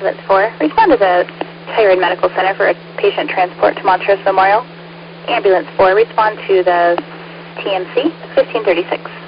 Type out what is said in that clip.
Ambulance 4, respond to the Thyroid Medical Center for a patient transport to Montrose Memorial. Ambulance 4, respond to the TMC 1536.